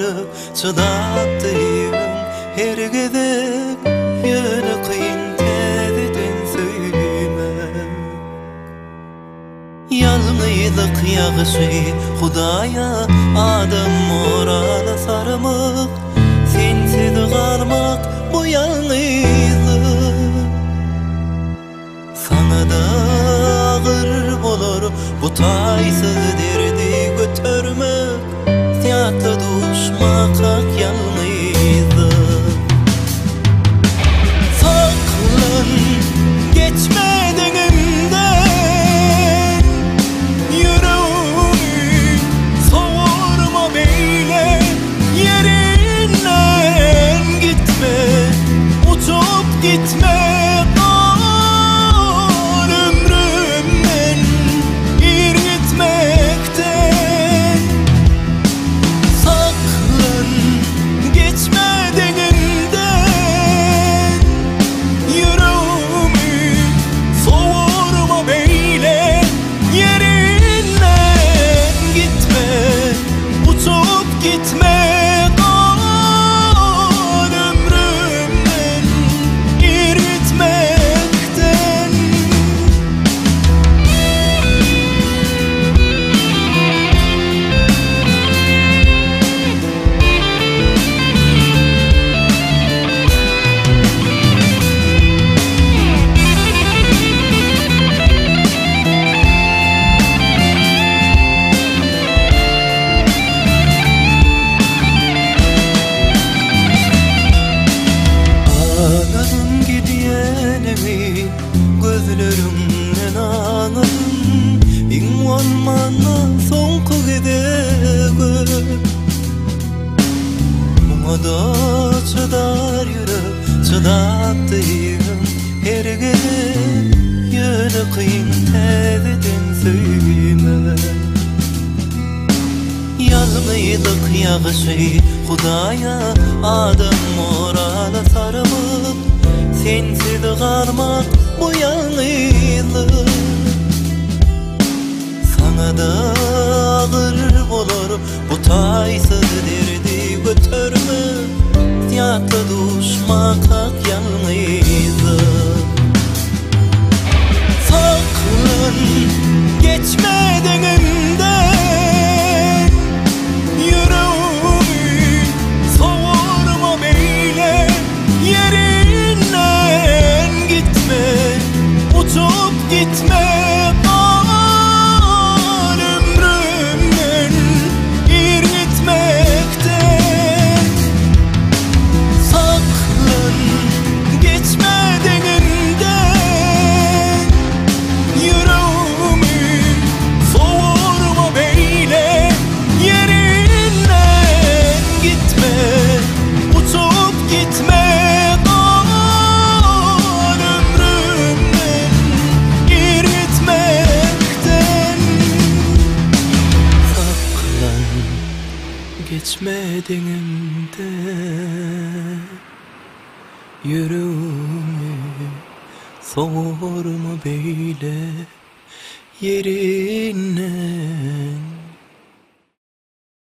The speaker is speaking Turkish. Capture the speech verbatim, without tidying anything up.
yürüp çıdapdym her gezek ýöne kyn täzeden söýmek. Ýalňyzlyk ýagyşy Hudaýa adam morala sarmak, sensiz galmak bu ýalňyzlyk. Sana da ağır bolar bu taýsyz derdi götürmek, ýatly duşmak hak ýalňyzlyk. Saklan geçme denimden, yüreğimi soğurma beyle, yerinden gitme, uçup gitme. Gözlerimden anladım, iň bolmanda soňky gezek. Muňa da çydar ýürek, çydapdym her gezek ýöne kyn täzeden söýmek. Ýalňyzlyk ýagyşy Hudaýa adam morala sarmak, sensiz galmak bu ýalňyzlyk. Sana da ağır bolar bu taýsyz derdi götürmek, ýatly duşmak hak ýalňyzlyk. Saklan geçme denimden, yüreğimi soğurma beyle, yerinden gitme, uçup gitme. Ömrümden ir gitmekten. Saklan geçme denimden, yüreğimi soğurma beyle, yerinden gitme, uçup gitme. Geçme denimden, yüreğimi soğurma beyle, yerinden